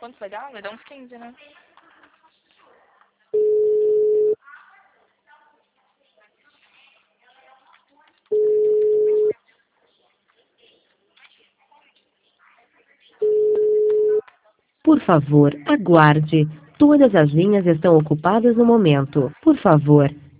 Quanto vai dar? Vai dar uns 15, né? Por favor, aguarde. Todas as linhas estão ocupadas no momento. Por favor,